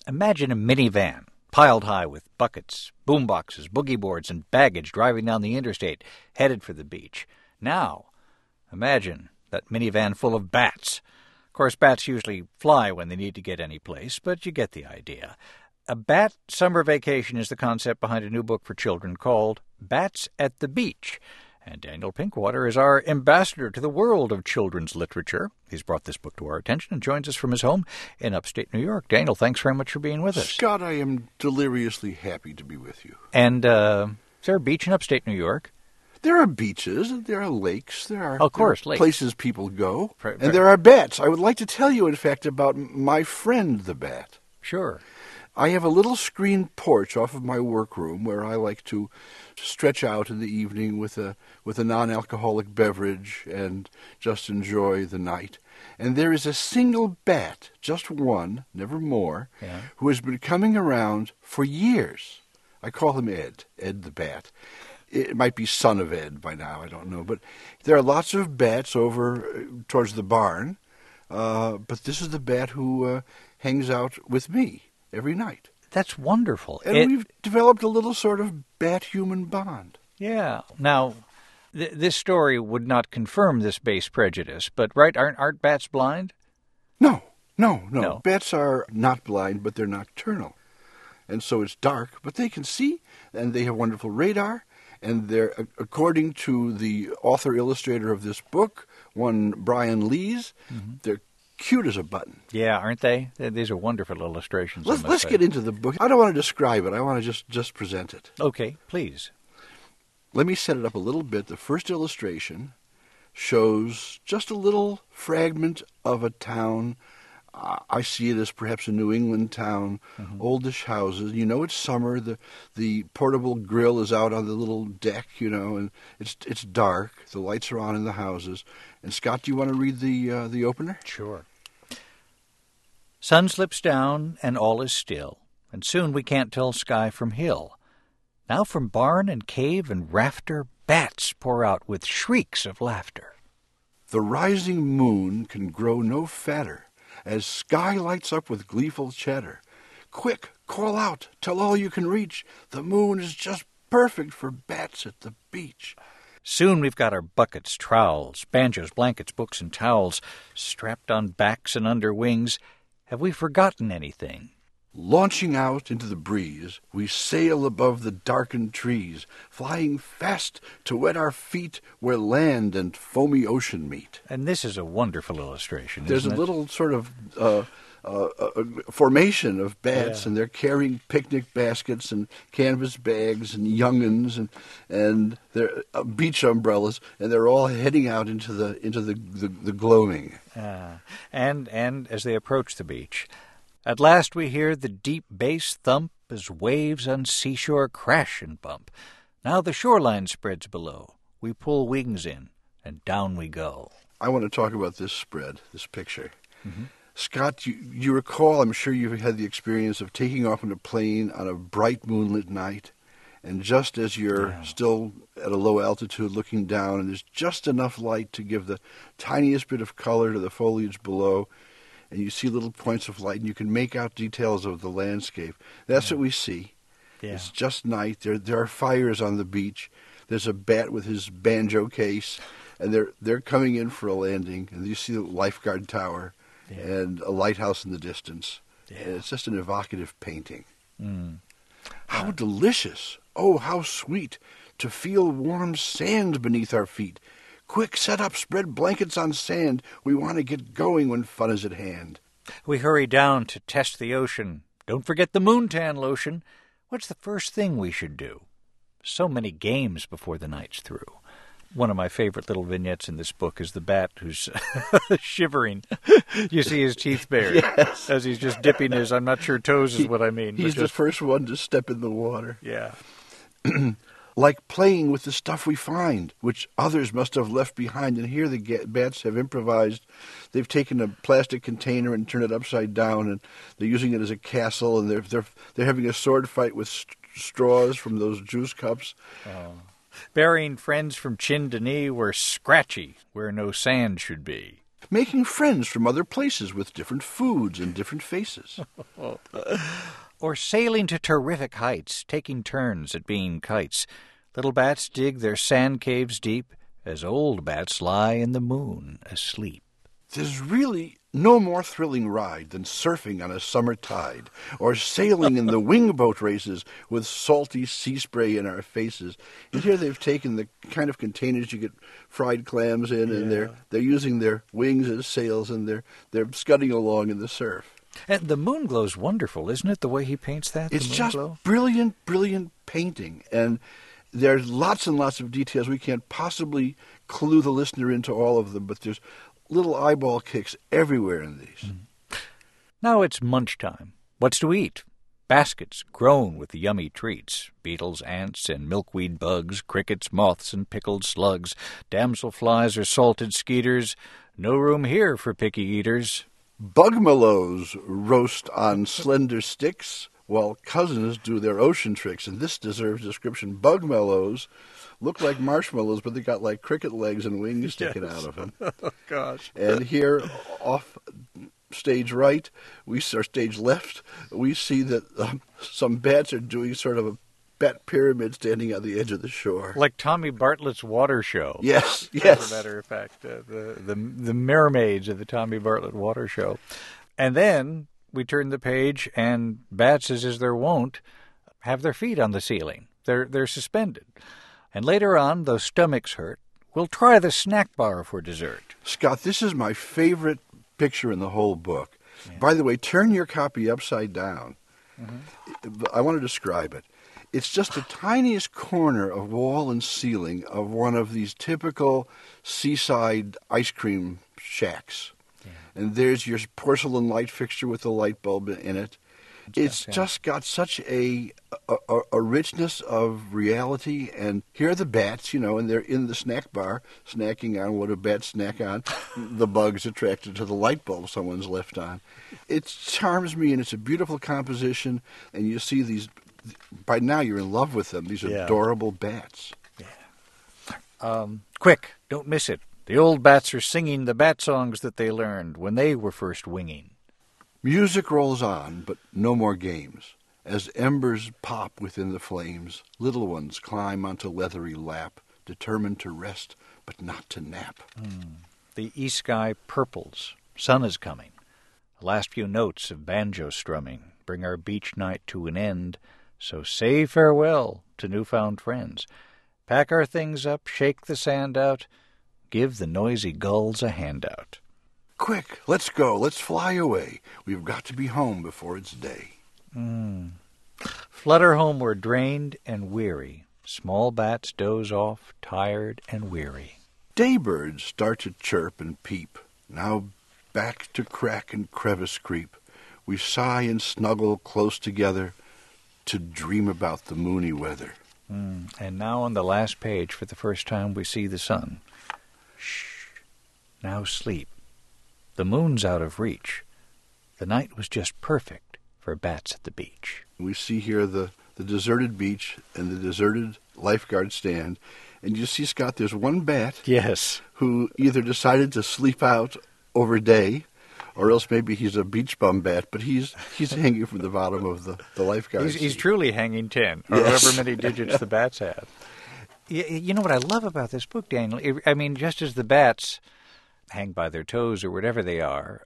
Imagine a minivan, piled high with buckets, boomboxes, boogie boards, and baggage driving down the interstate, headed for the beach. Now, imagine that minivan full of bats. Of course, bats usually fly when they need to get any place, but you get the idea. A bat summer vacation is the concept behind a new book for children called Bats at the Beach. And Daniel Pinkwater is our ambassador to the world of children's literature. He's brought this book to our attention and joins us from his home in upstate New York. Daniel, thanks very much for being with us. Scott, I am deliriously happy to be with you. And is there a beach in upstate New York? There are beaches, there are lakes, there are places people go, and there are bats. I would like to tell you, in fact, about my friend the bat. Sure. I have a little screened porch off of my workroom where I like to stretch out in the evening with a non-alcoholic beverage and just enjoy the night. And there is a single bat, just one, never more, who has been coming around for years. I call him Ed the bat. It might be son of Ed by now, I don't know. But there are lots of bats over towards the barn, but this is the bat who hangs out with me every night. That's wonderful. And we've developed a little sort of bat-human bond. Yeah. Now, this story would not confirm this base prejudice, but aren't bats blind? No. Bats are not blind, but they're nocturnal. And so it's dark, but they can see, and they have wonderful radar, and they're, according to the author-illustrator of this book, one Brian Lees, they're cute as a button. Yeah, aren't they? These are wonderful illustrations. Let's get into the book. I don't want to describe it. I want to just present it. Okay, please. Let me set it up a little bit. The first illustration shows just a little fragment of a town. I see it as perhaps a New England town, oldish houses. You know it's summer. The portable grill is out on the little deck, and it's dark. The lights are on in the houses. And Scott, do you want to read the opener? Sure. Sun slips down and all is still, and soon we can't tell sky from hill. Now from barn and cave and rafter, bats pour out with shrieks of laughter. The rising moon can grow no fatter, as sky lights up with gleeful chatter. Quick, call out, tell all you can reach, the moon is just perfect for bats at the beach. Soon we've got our buckets, trowels, banjos, blankets, books, and towels strapped on backs and under wings. Have we forgotten anything? Launching out into the breeze, we sail above the darkened trees, flying fast to wet our feet where land and foamy ocean meet. And this is a wonderful illustration, There's isn't a it? little sort of formation of bats, and they're carrying picnic baskets and canvas bags and young'uns and their beach umbrellas, and they're all heading out into the gloaming. And as they approach the beach, at last we hear the deep bass thump as waves on seashore crash and bump. Now the shoreline spreads below. We pull wings in, and down we go. I want to talk about this spread, this picture. Scott, you recall, I'm sure you've had the experience of taking off in a plane on a bright moonlit night, and just as you're still at a low altitude looking down, and there's just enough light to give the tiniest bit of color to the foliage below, and you see little points of light, and you can make out details of the landscape. That's what we see. Yeah. It's just night. There are fires on the beach. There's a bat with his banjo case, and they're coming in for a landing, and you see the lifeguard tower and a lighthouse in the distance. Yeah. And it's just an evocative painting. How delicious, oh, how sweet, to feel warm sand beneath our feet. Quick, set up, spread blankets on sand. We want to get going when fun is at hand. We hurry down to test the ocean. Don't forget the moontan lotion. What's the first thing we should do? So many games before the night's through. One of my favorite little vignettes in this book is the bat who's shivering. You see his teeth bared as he's just dipping his, I'm not sure toes is what I mean. He's the first one to step in the water. Yeah. Like playing with the stuff we find, which others must have left behind. And here the bats have improvised. They've taken a plastic container and turned it upside down, and they're using it as a castle, and they're having a sword fight with straws from those juice cups. Burying friends from chin to knee were scratchy where no sand should be. making friends from other places with different foods and different faces. Or sailing to terrific heights, taking turns at being kites. Little bats dig their sand caves deep, as old bats lie in the moon asleep. There's really no more thrilling ride than surfing on a summer tide, or sailing in the wingboat races with salty sea spray in our faces. And here they've taken the kind of containers you get fried clams in, and they're using their wings as sails, and they're scudding along in the surf. And the moon glow's wonderful, isn't it, the way he paints that? It's the moon just glow? brilliant, brilliant painting. And there's lots and lots of details. We can't possibly clue the listener into all of them, but there's little eyeball kicks everywhere in these. Now it's munch time. What's to eat? Baskets grown with yummy treats. Beetles, ants, and milkweed bugs, crickets, moths, and pickled slugs, damselflies or salted skeeters. No room here for picky eaters. Bugmallows roast on slender sticks, while cousins do their ocean tricks. And this deserves description. Bugmallows look like marshmallows, but they got like cricket legs and wings sticking out of them. Oh, gosh. And here, off stage right, or stage left, we see that some bats are doing sort of a bat pyramid standing on the edge of the shore. Like Tommy Bartlett's water show. Yes. As a matter of fact, the mermaids of the Tommy Bartlett water show. And then we turn the page, and bats, as is their wont, have their feet on the ceiling. They're suspended. And later on, though stomachs hurt, we'll try the snack bar for dessert. Scott, this is my favorite picture in the whole book. Yeah. By the way, turn your copy upside down. Mm-hmm. I want to describe it. It's just the tiniest corner of wall and ceiling of one of these typical seaside ice cream shacks. Yeah. And there's your porcelain light fixture with the light bulb in it. It's just got such a richness of reality. And here are the bats, and they're in the snack bar, snacking on what a bat snack on. The bugs attracted to the light bulb someone's left on. It charms me, and it's a beautiful composition. And you see these, by now you're in love with them, these adorable bats. Yeah. Quick, don't miss it. The old bats are singing the bat songs that they learned when they were first winging. Music rolls on, but no more games. As embers pop within the flames, little ones climb onto leathery lap, determined to rest, but not to nap. The east sky purples. Sun is coming. The last few notes of banjo strumming bring our beach night to an end, so say farewell to newfound friends. Pack our things up, shake the sand out, give the noisy gulls a handout. Quick, let's go, let's fly away. We've got to be home before it's day. Flutter homeward, drained and weary. Small bats doze off, tired and weary. Daybirds start to chirp and peep. Now back to crack and crevice creep. We sigh and snuggle close together to dream about the moony weather. And now on the last page, for the first time, we see the sun. Shh. Now sleep. The moon's out of reach. The night was just perfect for bats at the beach. We see here the deserted beach and the deserted lifeguard stand. And you see, Scott, there's one bat who either decided to sleep out over day, or else maybe he's a beach bum bat, but he's hanging from the bottom of the lifeguard He's truly hanging 10, or however many digits the bats have. You know what I love about this book, Daniel? I mean, just as the bats hang by their toes or whatever they are,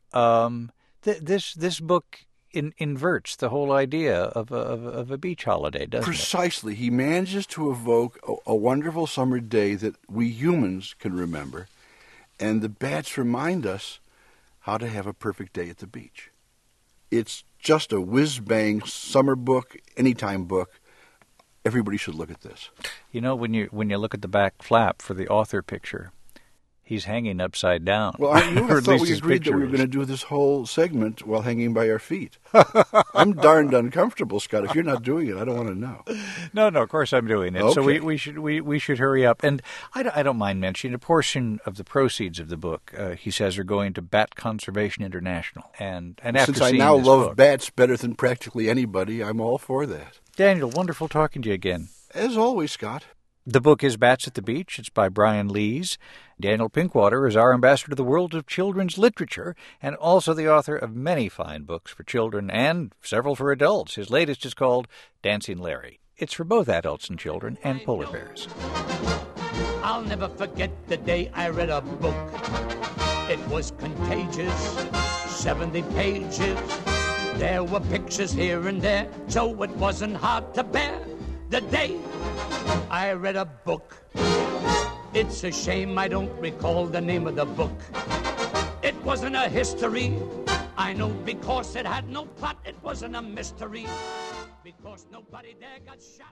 this book inverts the whole idea of a beach holiday, doesn't it? Precisely. He manages to evoke a wonderful summer day that we humans can remember, and the bats remind us how to have a perfect day at the beach. It's just a whiz-bang summer book, anytime book. Everybody should look at this. You know, when you look at the back flap for the author picture, he's hanging upside down. Well, I thought we agreed that we were going to do this whole segment while hanging by our feet. I'm darned uncomfortable, Scott. If you're not doing it, I don't want to know. No, of course I'm doing it. Okay. So we should hurry up. And I don't mind mentioning a portion of the proceeds of the book, he says, are going to Bat Conservation International. And after since I seeing now this love book, bats better than practically anybody, I'm all for that. Daniel, wonderful talking to you again. As always, Scott. The book is Bats at the Beach. It's by Brian Lees. Daniel Pinkwater is our ambassador to the world of children's literature and also the author of many fine books for children and several for adults. His latest is called Dancing Larry. It's for both adults and children and polar bears. I'll never forget the day I read a book. It was contagious, 70 pages. There were pictures here and there, so it wasn't hard to bear. The day I read a book. It's a shame I don't recall the name of the book. It wasn't a history, I know, because it had no plot. It wasn't a mystery, because nobody there got shot.